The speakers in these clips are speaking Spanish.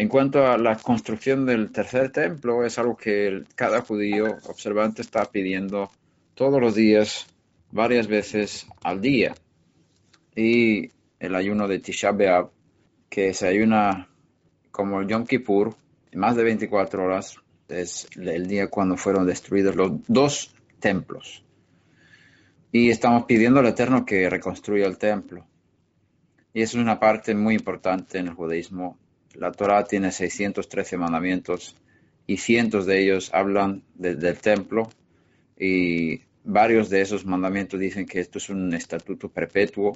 En cuanto a la construcción del tercer templo, es algo que cada judío observante está pidiendo todos los días, varias veces al día. Y el ayuno de Tisha B'Av, que se ayuna como el Yom Kippur, más de 24 horas, es el día cuando fueron destruidos los dos templos. Y estamos pidiendo al Eterno que reconstruya el templo. Y eso es una parte muy importante en el judaísmo. La Torá tiene 613 mandamientos y cientos de ellos hablan del templo, y varios de esos mandamientos dicen que esto es un estatuto perpetuo,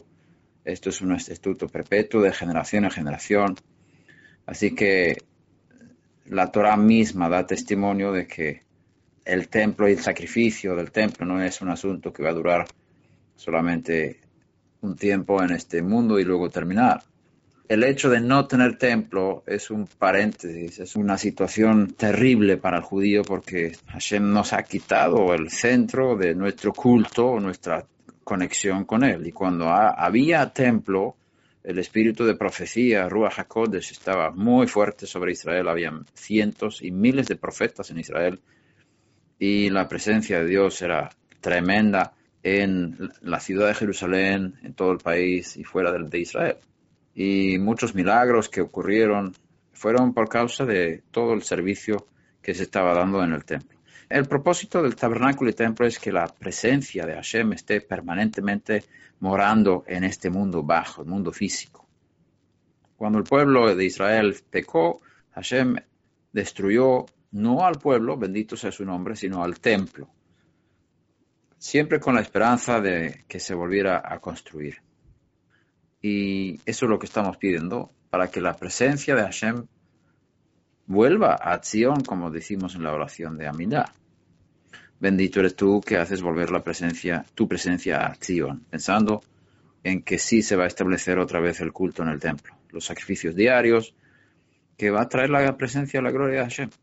de generación en generación. Así que la Torá misma da testimonio de que el templo y el sacrificio del templo no es un asunto que va a durar solamente un tiempo en este mundo y luego terminar. El hecho de no tener templo es un paréntesis, es una situación terrible para el judío, porque Hashem nos ha quitado el centro de nuestro culto, nuestra conexión con Él. Y cuando había templo, el espíritu de profecía, Ruach HaKodesh, estaba muy fuerte sobre Israel. Había cientos y miles de profetas en Israel, y la presencia de Dios era tremenda en la ciudad de Jerusalén, en todo el país y fuera de Israel. Y muchos milagros que ocurrieron fueron por causa de todo el servicio que se estaba dando en el templo. El propósito del tabernáculo y templo es que la presencia de Hashem esté permanentemente morando en este mundo bajo, el mundo físico. Cuando el pueblo de Israel pecó, Hashem destruyó no al pueblo, bendito sea su nombre, sino al templo, siempre con la esperanza de que se volviera a construir. Y eso es lo que estamos pidiendo, para que la presencia de Hashem vuelva a Zion, como decimos en la oración de Amidah. Bendito eres tú que haces volver tu presencia a Zion, pensando en que sí se va a establecer otra vez el culto en el templo, los sacrificios diarios, que va a traer la presencia y la gloria de Hashem.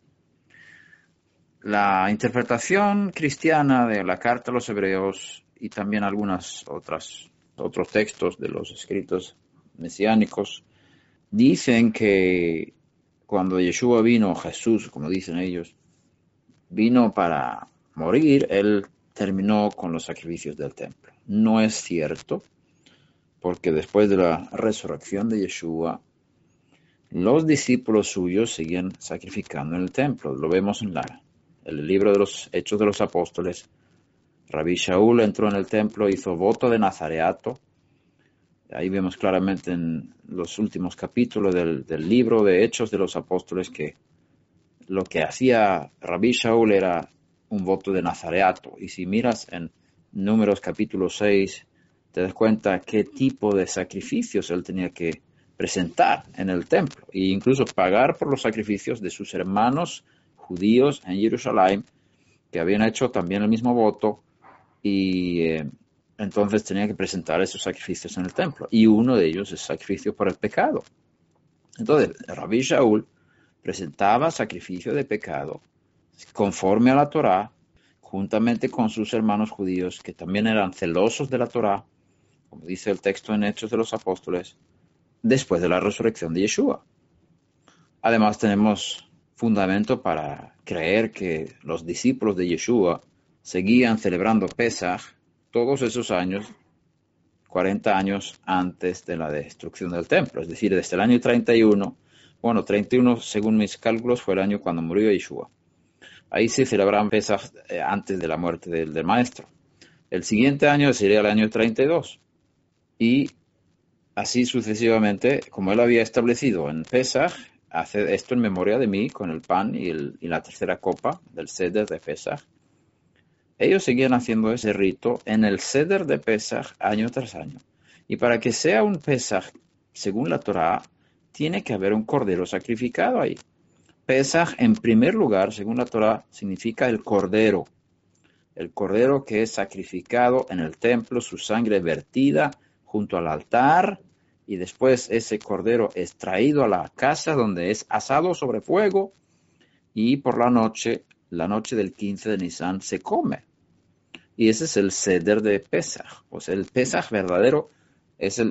La interpretación cristiana de la carta a los hebreos y también otros textos de los escritos mesiánicos dicen que cuando Yeshua vino, Jesús, como dicen ellos, vino para morir, Él terminó con los sacrificios del templo. No es cierto, porque después de la resurrección de Yeshua, los discípulos suyos seguían sacrificando en el templo. Lo vemos en el libro de los Hechos de los Apóstoles. Rabí Shaul entró en el templo, hizo voto de nazareato. Ahí vemos claramente en los últimos capítulos del libro de Hechos de los Apóstoles que lo que hacía Rabí Shaul era un voto de nazareato. Y si miras en Números capítulo 6, te das cuenta qué tipo de sacrificios él tenía que presentar en el templo, e incluso pagar por los sacrificios de sus hermanos judíos en Jerusalén, que habían hecho también el mismo voto, y entonces tenía que presentar esos sacrificios en el templo, y uno de ellos es sacrificio por el pecado. Entonces, Rabí Shaul presentaba sacrificio de pecado conforme a la Torá, juntamente con sus hermanos judíos, que también eran celosos de la Torá, como dice el texto en Hechos de los Apóstoles, después de la resurrección de Yeshua. Además, tenemos fundamento para creer que los discípulos de Yeshua seguían celebrando Pesaj todos esos años, 40 años antes de la destrucción del templo, es decir, desde el año 31, 31 según mis cálculos fue el año cuando murió Yeshua. Ahí sí celebraban Pesaj antes de la muerte del maestro. El siguiente año sería el año 32. Y así sucesivamente, como él había establecido en Pesaj, hace esto en memoria de mí con el pan y la tercera copa del Seder de Pesaj. Ellos seguían haciendo ese rito en el Seder de Pesaj año tras año. Y para que sea un Pesaj, según la Torá, tiene que haber un cordero sacrificado ahí. Pesaj, en primer lugar, según la Torá, significa el cordero. El cordero que es sacrificado en el templo, su sangre vertida junto al altar, y después ese cordero es traído a la casa donde es asado sobre fuego, y por la noche del 15 de Nisan, se come. Y ese es el Seder de Pesaj. O sea, el Pesaj verdadero es el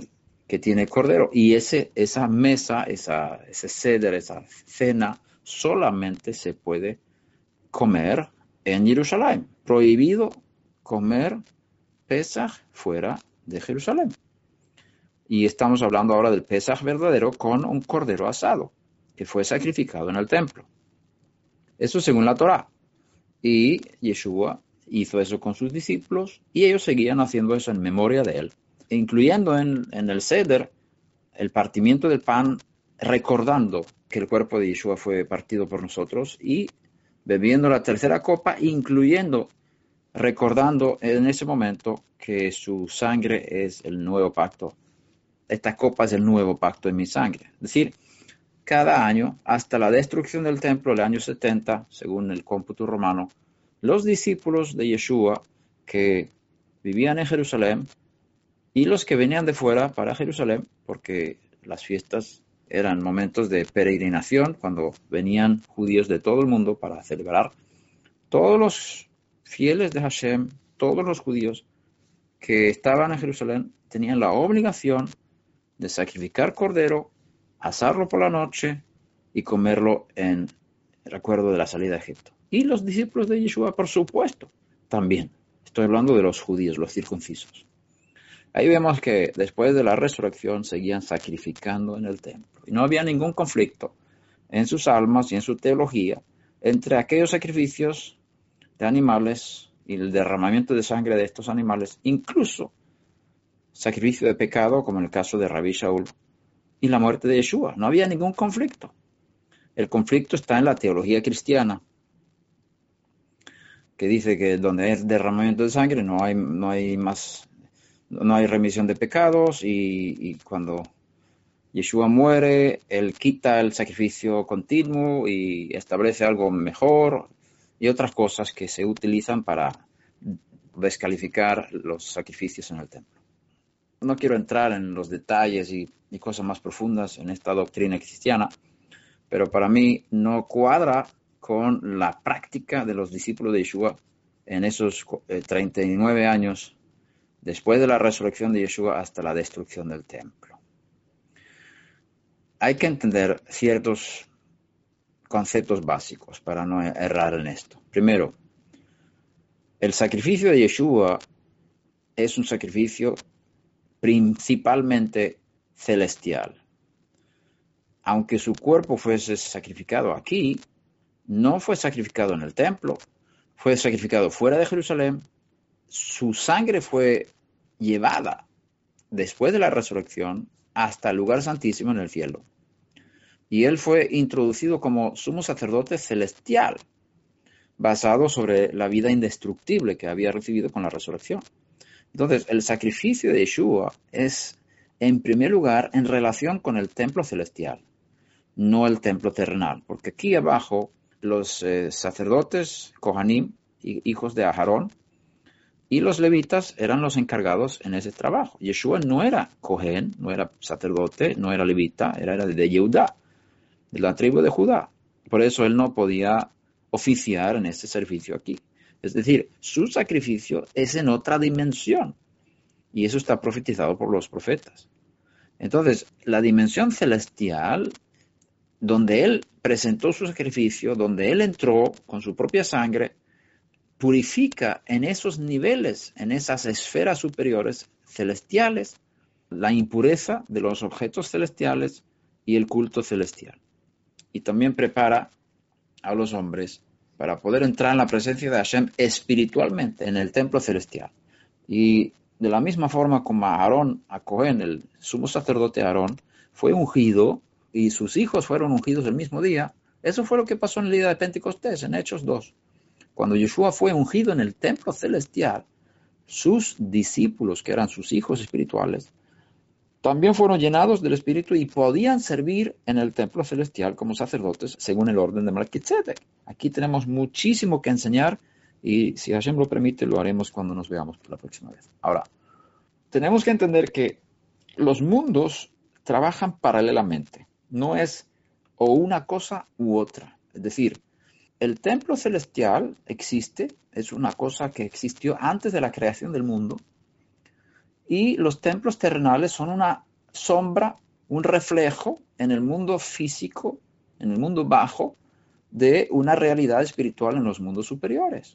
que tiene cordero. Y esa mesa, ese ceder, esa cena, solamente se puede comer en Jerusalén. Prohibido comer Pesaj fuera de Jerusalén. Y estamos hablando ahora del Pesaj verdadero con un cordero asado que fue sacrificado en el templo. Eso según la Torá. Y Yeshua hizo eso con sus discípulos y ellos seguían haciendo eso en memoria de él, incluyendo en el Seder el partimiento del pan, recordando que el cuerpo de Yeshua fue partido por nosotros, y bebiendo la tercera copa, incluyendo, recordando en ese momento que su sangre es el nuevo pacto. Esta copa es el nuevo pacto en mi sangre. Es decir, cada año, hasta la destrucción del templo, el año 70, según el cómputo romano, los discípulos de Yeshua que vivían en Jerusalén y los que venían de fuera para Jerusalén, porque las fiestas eran momentos de peregrinación, cuando venían judíos de todo el mundo para celebrar, todos los fieles de Hashem, todos los judíos que estaban en Jerusalén, tenían la obligación de sacrificar cordero, asarlo por la noche y comerlo en recuerdo de la salida de Egipto. Y los discípulos de Yeshua, por supuesto, también. Estoy hablando de los judíos, los circuncisos. Ahí vemos que después de la resurrección seguían sacrificando en el templo. Y no había ningún conflicto en sus almas y en su teología entre aquellos sacrificios de animales y el derramamiento de sangre de estos animales, incluso sacrificio de pecado, como en el caso de Rabí Shaul, y la muerte de Yeshua. No había ningún conflicto. El conflicto está en la teología cristiana, que dice que donde hay derramamiento de sangre no hay remisión de pecados, y cuando Yeshua muere, él quita el sacrificio continuo y establece algo mejor, y otras cosas que se utilizan para descalificar los sacrificios en el templo. No quiero entrar en los detalles y cosas más profundas en esta doctrina cristiana, pero para mí no cuadra con la práctica de los discípulos de Yeshua en esos 39 años después de la resurrección de Yeshua hasta la destrucción del templo. Hay que entender ciertos conceptos básicos para no errar en esto. Primero, el sacrificio de Yeshua es un sacrificio principalmente celestial. Aunque su cuerpo fuese sacrificado aquí, no fue sacrificado en el templo, fue sacrificado fuera de Jerusalén. Su sangre fue llevada después de la resurrección hasta el lugar santísimo en el cielo. Y él fue introducido como sumo sacerdote celestial, basado sobre la vida indestructible que había recibido con la resurrección. Entonces, el sacrificio de Yeshua es, en primer lugar, en relación con el templo celestial, no el templo terrenal, porque aquí abajo los sacerdotes, Kohanim, hijos de Aarón, y los levitas eran los encargados en ese trabajo. Yeshua no era Kohen, no era sacerdote, no era levita, era de Yehudá, de la tribu de Judá. Por eso él no podía oficiar en este servicio aquí. Es decir, su sacrificio es en otra dimensión. Y eso está profetizado por los profetas. Entonces, la dimensión celestial, donde él presentó su sacrificio, donde él entró con su propia sangre, purifica en esos niveles, en esas esferas superiores celestiales, la impureza de los objetos celestiales y el culto celestial. Y también prepara a los hombres para poder entrar en la presencia de Hashem espiritualmente en el templo celestial. Y de la misma forma como a Cohen, el sumo sacerdote Aarón, fue ungido y sus hijos fueron ungidos el mismo día, eso fue lo que pasó en el día de Pentecostés, en Hechos 2. Cuando Yeshua fue ungido en el templo celestial, sus discípulos, que eran sus hijos espirituales, también fueron llenados del Espíritu y podían servir en el templo celestial como sacerdotes según el orden de Melquisedec. Aquí tenemos muchísimo que enseñar y si Hashem lo permite lo haremos cuando nos veamos la próxima vez. Ahora, tenemos que entender que los mundos trabajan paralelamente. No es o una cosa u otra. Es decir, el templo celestial existe, es una cosa que existió antes de la creación del mundo. Y los templos terrenales son una sombra, un reflejo en el mundo físico, en el mundo bajo, de una realidad espiritual en los mundos superiores.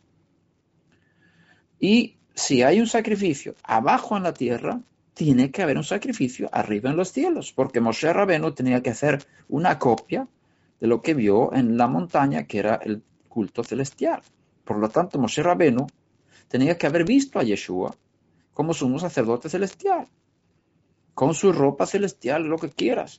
Y si hay un sacrificio abajo en la tierra, tiene que haber un sacrificio arriba en los cielos, porque Moshe Rabenu tenía que hacer una copia de lo que vio en la montaña, que era el culto celestial. Por lo tanto, Moshe Rabenu tenía que haber visto a Yeshua como sumo sacerdote celestial, con su ropa celestial, lo que quieras.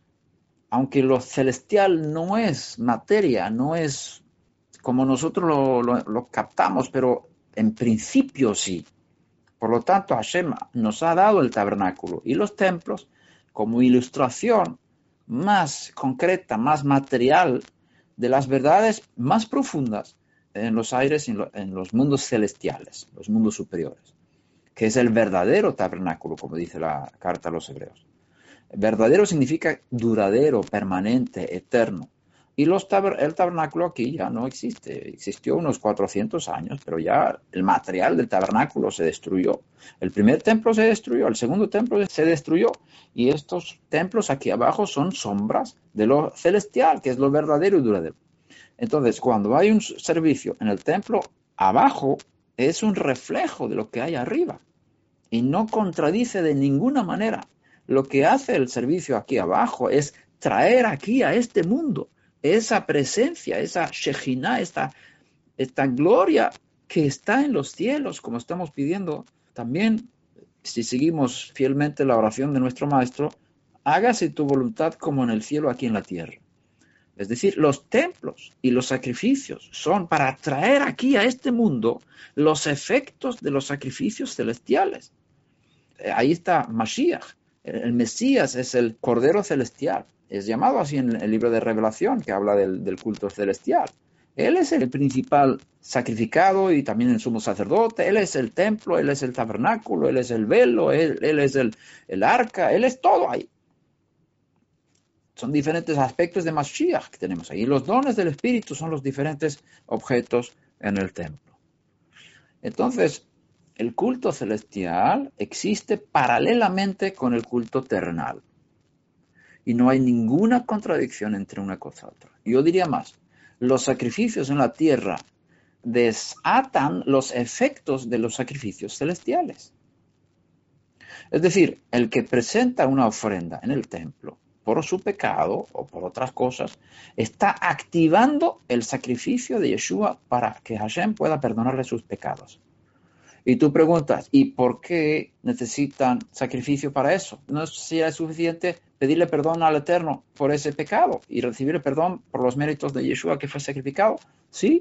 Aunque lo celestial no es materia, no es como nosotros lo captamos, pero en principio sí. Por lo tanto, Hashem nos ha dado el tabernáculo y los templos como ilustración más concreta, más material de las verdades más profundas en los aires y en los mundos celestiales, los mundos superiores, que es el verdadero tabernáculo, como dice la carta a los hebreos. Verdadero significa duradero, permanente, eterno. Y el tabernáculo aquí ya no existe. Existió unos 400 años, pero ya el material del tabernáculo se destruyó. El primer templo se destruyó, el segundo templo se destruyó. Y estos templos aquí abajo son sombras de lo celestial, que es lo verdadero y duradero. Entonces, cuando hay un servicio en el templo abajo, es un reflejo de lo que hay arriba. Y no contradice de ninguna manera. Lo que hace el servicio aquí abajo es traer aquí a este mundo esa presencia, esa Shejinah, esta gloria que está en los cielos, como estamos pidiendo también, si seguimos fielmente la oración de nuestro Maestro, hágase tu voluntad como en el cielo, aquí en la tierra. Es decir, los templos y los sacrificios son para traer aquí a este mundo los efectos de los sacrificios celestiales. Ahí está Mashiach. El Mesías es el Cordero Celestial. Es llamado así en el libro de Revelación, que habla del culto celestial. Él es el principal sacrificado y también el sumo sacerdote. Él es el templo, Él es el tabernáculo, Él es el velo, Él es el arca, Él es todo ahí. Son diferentes aspectos de Mashiach que tenemos ahí. Y los dones del Espíritu son los diferentes objetos en el templo. Entonces, el culto celestial existe paralelamente con el culto terrenal. Y no hay ninguna contradicción entre una cosa y otra. Yo diría más, los sacrificios en la tierra desatan los efectos de los sacrificios celestiales. Es decir, el que presenta una ofrenda en el templo por su pecado o por otras cosas, está activando el sacrificio de Yeshua para que Hashem pueda perdonarle sus pecados. Y tú preguntas, ¿y por qué necesitan sacrificio para eso? ¿No sería suficiente pedirle perdón al Eterno por ese pecado y recibir el perdón por los méritos de Yeshua que fue sacrificado? Sí,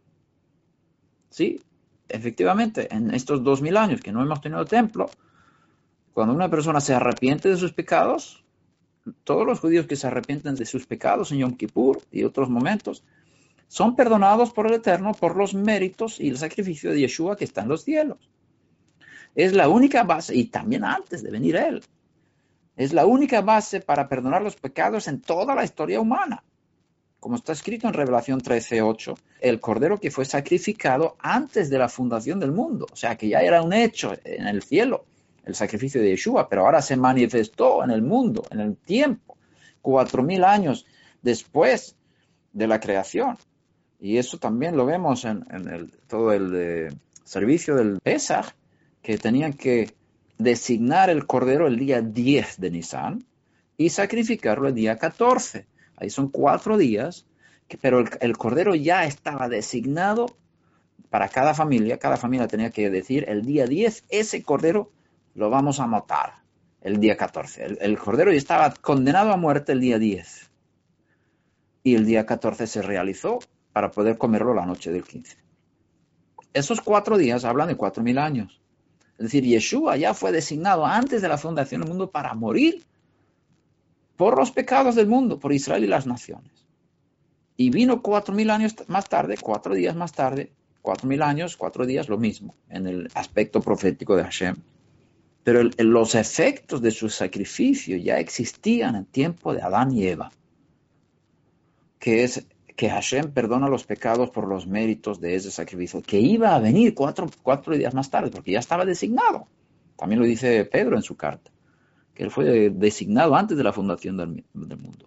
efectivamente, en estos 2000 años que no hemos tenido templo, cuando una persona se arrepiente de sus pecados, todos los judíos que se arrepienten de sus pecados en Yom Kippur y otros momentos, son perdonados por el Eterno por los méritos y el sacrificio de Yeshua que está en los cielos. Es la única base, y también antes de venir Él, es la única base para perdonar los pecados en toda la historia humana. Como está escrito en Revelación 13:8, el Cordero que fue sacrificado antes de la fundación del mundo. O sea, que ya era un hecho en el cielo, el sacrificio de Yeshua, pero ahora se manifestó en el mundo, en el tiempo, 4000 años después de la creación. Y eso también lo vemos en todo el servicio del Pesaj, que tenían que designar el Cordero el día 10 de Nisan y sacrificarlo el día 14. Ahí son 4 días, pero el Cordero ya estaba designado para cada familia. Cada familia tenía que decir el día 10, ese Cordero lo vamos a matar el día 14. El Cordero ya estaba condenado a muerte el día 10. Y el día 14 se realizó para poder comerlo la noche del 15. Esos 4 días hablan de 4000 años. Es decir, Yeshua ya fue designado antes de la fundación del mundo para morir por los pecados del mundo, por Israel y las naciones. Y vino 4000 años más tarde, 4 días más tarde, 4000 años, 4 días, lo mismo, en el aspecto profético de Hashem. Pero los efectos de su sacrificio ya existían en tiempo de Adán y Eva, que es que Hashem perdona los pecados por los méritos de ese sacrificio, que iba a venir 4 días más tarde, porque ya estaba designado. También lo dice Pedro en su carta. que Él fue designado antes de la fundación del mundo.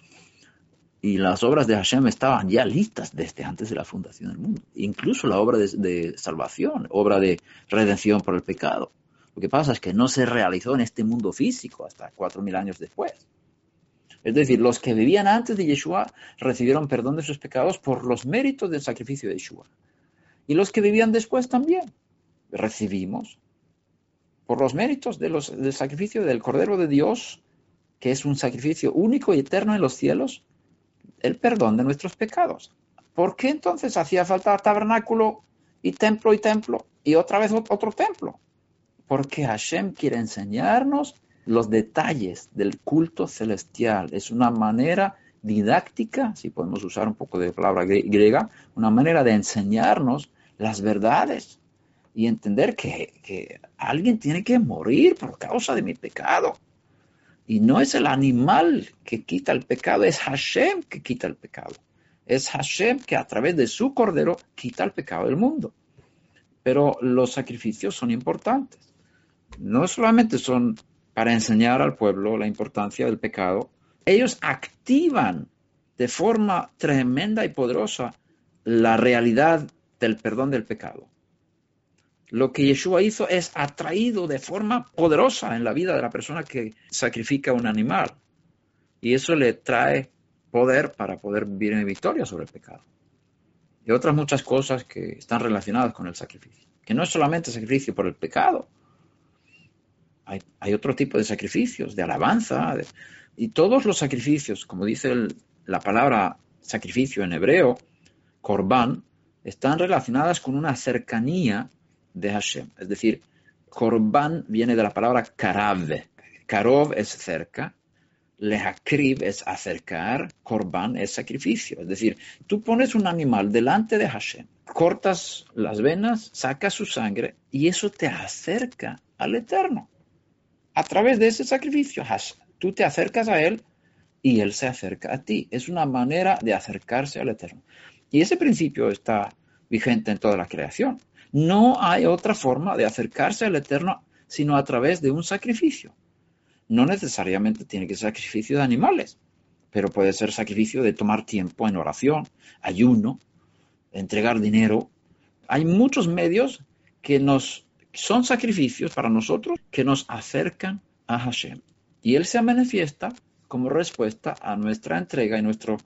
Y las obras de Hashem estaban ya listas desde antes de la fundación del mundo. Incluso la obra de salvación, obra de redención por el pecado. Lo que pasa es que no se realizó en este mundo físico hasta 4.000 años después. Es decir, los que vivían antes de Yeshua recibieron perdón de sus pecados por los méritos del sacrificio de Yeshua. Y los que vivían después también recibimos por los méritos del sacrificio del Cordero de Dios, que es un sacrificio único y eterno en los cielos, el perdón de nuestros pecados. ¿Por qué entonces hacía falta tabernáculo y templo y otra vez otro templo? Porque Hashem quiere enseñarnos los detalles del culto celestial. Es una manera didáctica, si podemos usar un poco de palabra griega, una manera de enseñarnos las verdades y entender que alguien tiene que morir por causa de mi pecado. Y no es el animal que quita el pecado, es Hashem que quita el pecado. Es Hashem que a través de su cordero quita el pecado del mundo. Pero los sacrificios son importantes. No solamente son para enseñar al pueblo la importancia del pecado, ellos activan de forma tremenda y poderosa la realidad del perdón del pecado. Lo que Yeshua hizo es atraído de forma poderosa en la vida de la persona que sacrifica un animal. Y eso le trae poder para poder vivir en victoria sobre el pecado. Y otras muchas cosas que están relacionadas con el sacrificio. Que no es solamente sacrificio por el pecado. Hay otro tipo de sacrificios, de alabanza. Y todos los sacrificios, como dice la palabra sacrificio en hebreo, korban, están relacionadas con una cercanía de Hashem. Es decir, korban viene de la palabra karav. Karov es cerca, lehakrib es acercar, korban es sacrificio. Es decir, tú pones un animal delante de Hashem, cortas las venas, sacas su sangre y eso te acerca al Eterno. A través de ese sacrificio, tú te acercas a Él y Él se acerca a ti. Es una manera de acercarse al Eterno. Y ese principio está vigente en toda la creación. No hay otra forma de acercarse al Eterno sino a través de un sacrificio. No necesariamente tiene que ser sacrificio de animales, pero puede ser sacrificio de tomar tiempo en oración, ayuno, entregar dinero. Hay muchos medios que son sacrificios para nosotros que nos acercan a Hashem. Y Él se manifiesta como respuesta a nuestra entrega y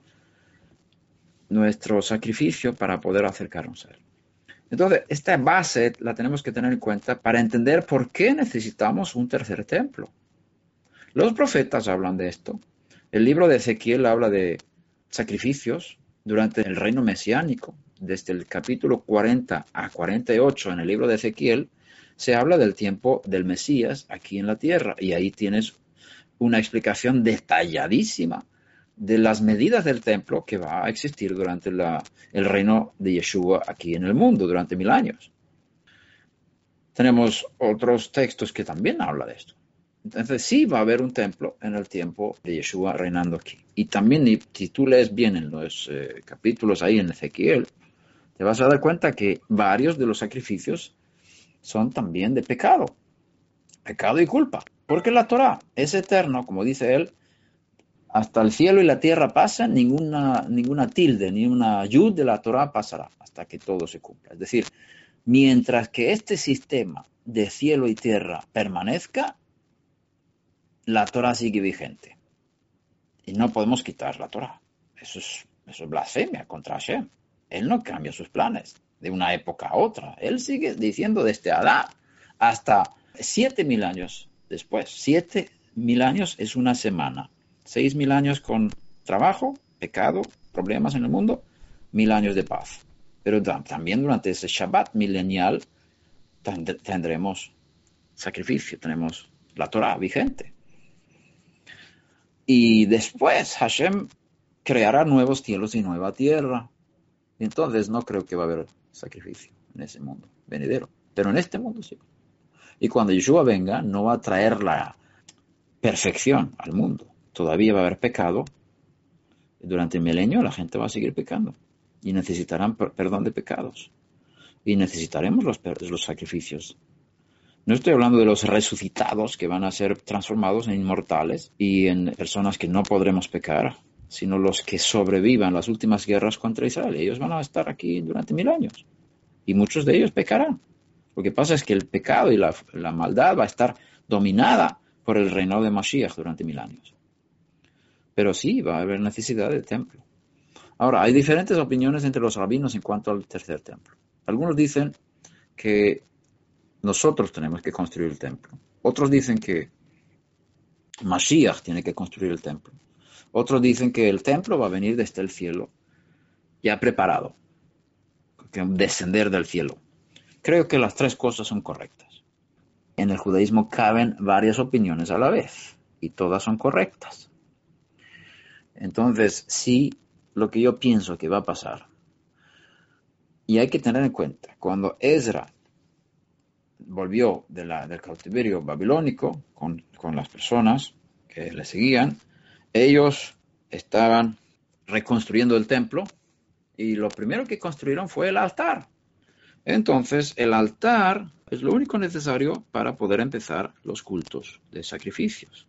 nuestro sacrificio para poder acercarnos a Él. Entonces, esta base la tenemos que tener en cuenta para entender por qué necesitamos un tercer templo. Los profetas hablan de esto. El libro de Ezequiel habla de sacrificios durante el reino mesiánico. Desde el capítulo 40 a 48 en el libro de Ezequiel se habla del tiempo del Mesías aquí en la tierra. Y ahí tienes una explicación detalladísima de las medidas del templo que va a existir durante el reino de Yeshua aquí en el mundo, durante 1000 años. Tenemos otros textos que también hablan de esto. Entonces sí va a haber un templo en el tiempo de Yeshua reinando aquí. Y también si tú lees bien en los capítulos ahí en Ezequiel, te vas a dar cuenta que varios de los sacrificios son también de pecado y culpa. Porque la Torah es eterna, como dice él, hasta el cielo y la tierra pasan, ninguna tilde, ni una yud de la Torah pasará hasta que todo se cumpla. Es decir, mientras que este sistema de cielo y tierra permanezca, la Torah sigue vigente. Y no podemos quitar la Torah. Eso es blasfemia contra Hashem. Él no cambia sus planes de una época a otra. Él sigue diciendo desde Adán hasta 7000 años después. 7000 años es una semana. 6000 años con trabajo, pecado, problemas en el mundo, 1000 años de paz. Pero también durante ese Shabbat milenial tendremos sacrificio, tenemos la Torah vigente. Y después Hashem creará nuevos cielos y nueva tierra. Y entonces no creo que va a haber sacrificio en ese mundo venidero. Pero en este mundo sí. Y cuando Yeshua venga, no va a traer la perfección al mundo. Todavía va a haber pecado. Durante el milenio la gente va a seguir pecando. Y necesitarán perdón de pecados. Y necesitaremos los sacrificios No estoy hablando de los resucitados que van a ser transformados en inmortales y en personas que no podremos pecar, sino los que sobrevivan las últimas guerras contra Israel. Ellos van a estar aquí durante 1000 años y muchos de ellos pecarán. Lo que pasa es que el pecado y la maldad va a estar dominada por el reinado de Mashiach durante 1000 años. Pero sí, va a haber necesidad del templo. Ahora, hay diferentes opiniones entre los rabinos en cuanto al tercer templo. Algunos dicen que nosotros tenemos que construir el templo. Otros dicen que Mashiach tiene que construir el templo. Otros dicen que el templo va a venir desde el cielo, ya preparado, que descender del cielo. Creo que las tres cosas son correctas. En el judaísmo caben varias opiniones a la vez, y todas son correctas. Entonces, sí, lo que yo pienso que va a pasar, y hay que tener en cuenta, cuando Ezra volvió del cautiverio babilónico con las personas que le seguían, ellos estaban reconstruyendo el templo y lo primero que construyeron fue el altar. Entonces, el altar es lo único necesario para poder empezar los cultos de sacrificios.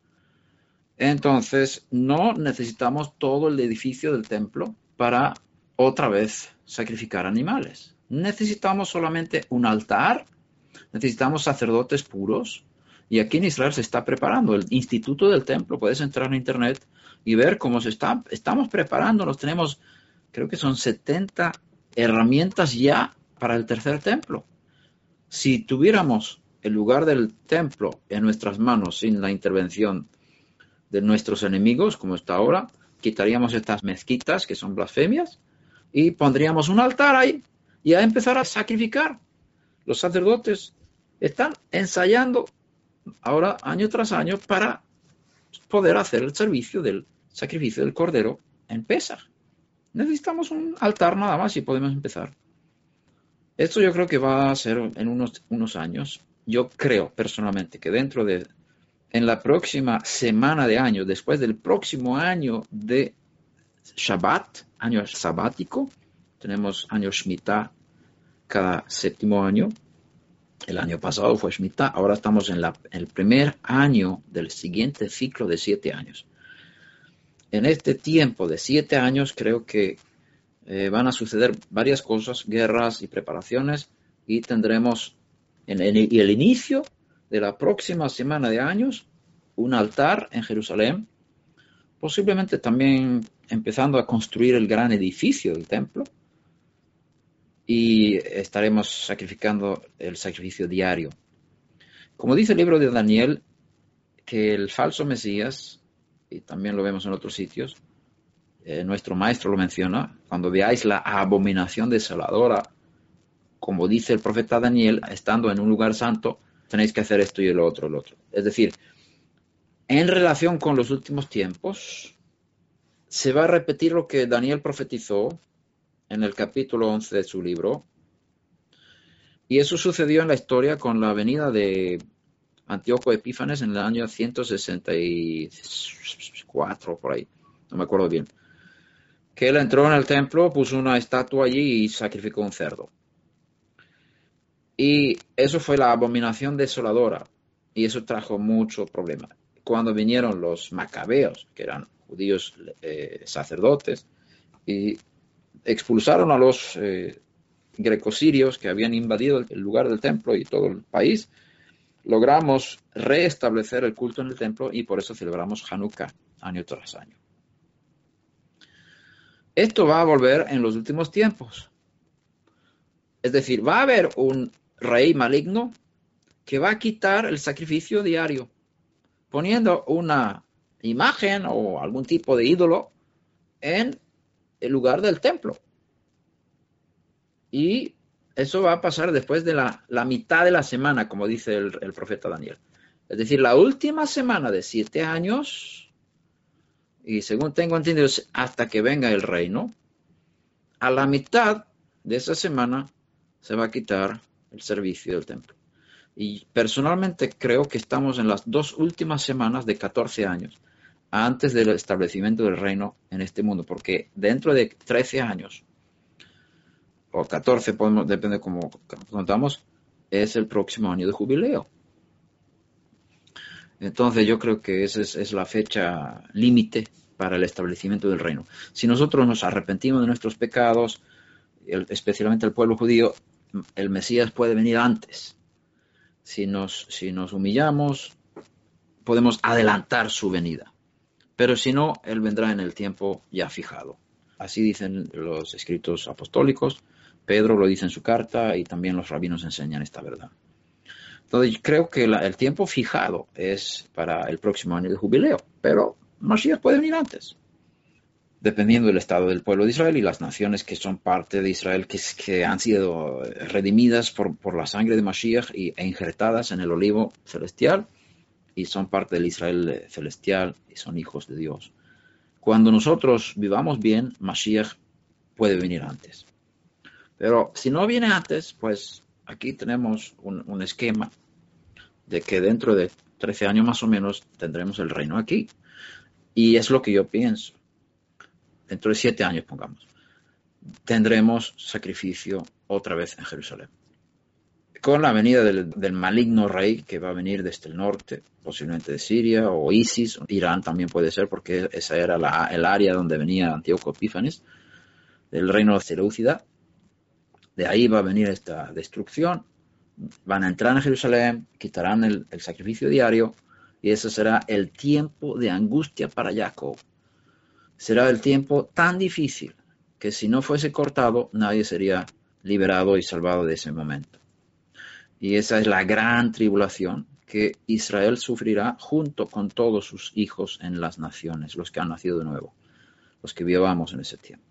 Entonces, no necesitamos todo el edificio del templo para otra vez sacrificar animales. Necesitamos solamente un altar. Necesitamos sacerdotes puros y aquí en Israel se está preparando el Instituto del Templo. Puedes entrar en internet y ver cómo estamos preparándonos. Tenemos, creo que son 70 herramientas ya para el tercer templo. Si tuviéramos el lugar del templo en nuestras manos sin la intervención de nuestros enemigos, como está ahora, quitaríamos estas mezquitas que son blasfemias y pondríamos un altar ahí y a empezar a sacrificar. Los sacerdotes están ensayando ahora año tras año para poder hacer el servicio del sacrificio del cordero en Pesaj. Necesitamos un altar nada más y podemos empezar. Esto yo creo que va a ser en unos años. Yo creo personalmente que en la próxima semana de año, después del próximo año de Shabbat, año sabático, tenemos año Shemitah cada séptimo año. El año pasado fue Shemitah, ahora estamos en el primer año del siguiente ciclo de 7 años. En este tiempo de 7 años creo que van a suceder varias cosas, guerras y preparaciones, y tendremos en el inicio de la próxima semana de años un altar en Jerusalén, posiblemente también empezando a construir el gran edificio del templo, y estaremos sacrificando el sacrificio diario. Como dice el libro de Daniel, que el falso Mesías, y también lo vemos en otros sitios, nuestro maestro lo menciona, cuando veáis la abominación desoladora, como dice el profeta Daniel, estando en un lugar santo, tenéis que hacer esto y lo otro. Es decir, en relación con los últimos tiempos, se va a repetir lo que Daniel profetizó en el capítulo 11 de su libro, y eso sucedió en la historia con la venida de Antíoco Epífanes en el año 164, por ahí, no me acuerdo bien, que él entró en el templo, puso una estatua allí y sacrificó un cerdo. Y eso fue la abominación desoladora, y eso trajo mucho problema. Cuando vinieron los macabeos, que eran judíos sacerdotes, y expulsaron a los grecosirios que habían invadido el lugar del templo y todo el país, logramos restablecer el culto en el templo y por eso celebramos Hanukkah año tras año. Esto va a volver en los últimos tiempos. Es decir, va a haber un rey maligno que va a quitar el sacrificio diario, poniendo una imagen o algún tipo de ídolo en el lugar del templo. Y eso va a pasar después de la mitad de la semana, como dice el profeta Daniel. Es decir, la última semana de 7 años, y según tengo entendido, hasta que venga el reino, a la mitad de esa semana se va a quitar el servicio del templo. Y personalmente creo que estamos en las 2 últimas semanas de 14 años, antes del establecimiento del reino en este mundo, porque dentro de 13 años, o 14, depende cómo contamos, es el próximo año de jubileo. Entonces yo creo que esa es la fecha límite para el establecimiento del reino. Si nosotros nos arrepentimos de nuestros pecados, especialmente el pueblo judío, el Mesías puede venir antes. Si nos humillamos, podemos adelantar su venida. Pero si no, Él vendrá en el tiempo ya fijado. Así dicen los escritos apostólicos, Pedro lo dice en su carta y también los rabinos enseñan esta verdad. Entonces creo que el tiempo fijado es para el próximo año de jubileo, pero Mashiach puede venir antes, dependiendo del estado del pueblo de Israel y las naciones que son parte de Israel, que han sido redimidas por la sangre de Mashiach e injertadas en el olivo celestial, y son parte del Israel celestial y son hijos de Dios. Cuando nosotros vivamos bien, Mashiach puede venir antes. Pero si no viene antes, pues aquí tenemos un esquema de que dentro de 13 años más o menos tendremos el reino aquí. Y es lo que yo pienso. Dentro de 7 años, pongamos, tendremos sacrificio otra vez en Jerusalén. Con la venida del maligno rey que va a venir desde el norte, posiblemente de Siria o ISIS, Irán también puede ser, porque esa era el área donde venía Antíoco Epífanes, del reino seleucida. De ahí va a venir esta destrucción. Van a entrar en Jerusalén, quitarán el sacrificio diario, y ese será el tiempo de angustia para Jacob. Será el tiempo tan difícil que si no fuese cortado, nadie sería liberado y salvado de ese momento. Y esa es la gran tribulación que Israel sufrirá junto con todos sus hijos en las naciones, los que han nacido de nuevo, los que vivamos en ese tiempo.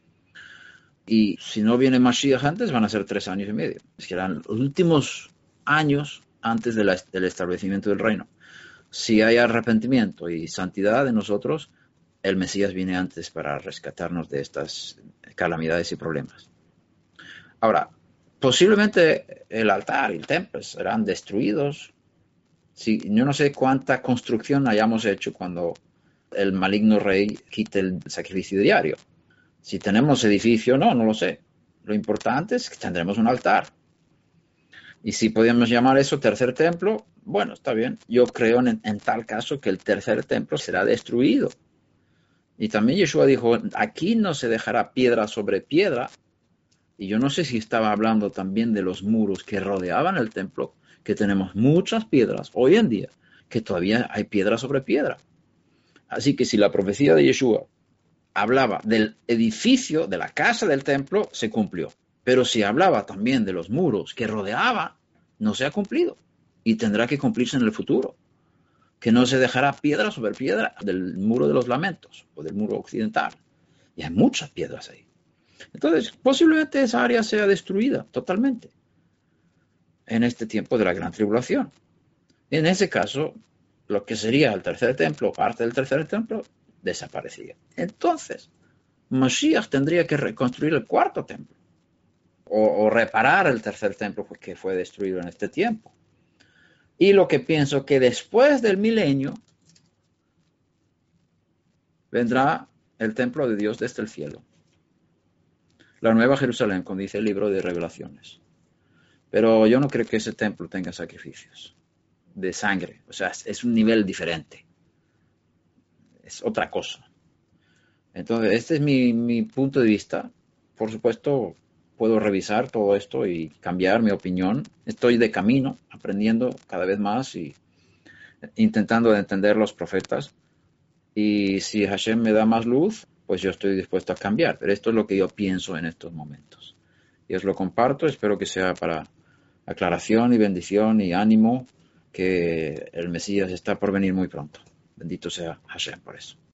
Y si no viene Mashiach antes, van a ser 3 años y medio. Serán los últimos años antes del establecimiento del reino. Si hay arrepentimiento y santidad en nosotros, el Mesías viene antes para rescatarnos de estas calamidades y problemas. Ahora, posiblemente el altar y el templo serán destruidos. Si, yo no sé cuánta construcción hayamos hecho cuando el maligno rey quite el sacrificio diario. Si tenemos edificio, no lo sé. Lo importante es que tendremos un altar. Y si podemos llamar eso tercer templo, bueno, está bien. Yo creo en tal caso que el tercer templo será destruido. Y también Yeshua dijo, aquí no se dejará piedra sobre piedra. Y yo no sé si estaba hablando también de los muros que rodeaban el templo, que tenemos muchas piedras hoy en día, que todavía hay piedra sobre piedra. Así que si la profecía de Yeshua hablaba del edificio, de la casa del templo, se cumplió. Pero si hablaba también de los muros que rodeaban, no se ha cumplido. Y tendrá que cumplirse en el futuro. Que no se dejará piedra sobre piedra del muro de los lamentos o del muro occidental. Y hay muchas piedras ahí. Entonces, posiblemente esa área sea destruida totalmente en este tiempo de la gran tribulación. En ese caso, lo que sería el tercer templo, parte del tercer templo, desaparecería. Entonces, Mashiach tendría que reconstruir el cuarto templo o reparar el tercer templo que fue destruido en este tiempo. Y lo que pienso que después del milenio vendrá el templo de Dios desde el cielo. La Nueva Jerusalén, como dice el libro de Revelaciones. Pero yo no creo que ese templo tenga sacrificios de sangre. O sea, es un nivel diferente. Es otra cosa. Entonces, este es mi punto de vista. Por supuesto, puedo revisar todo esto y cambiar mi opinión. Estoy de camino, aprendiendo cada vez más y intentando entender los profetas. Y si Hashem me da más luz, pues yo estoy dispuesto a cambiar. Pero esto es lo que yo pienso en estos momentos. Y os lo comparto, espero que sea para aclaración y bendición y ánimo, que el Mesías está por venir muy pronto. Bendito sea Hashem por eso.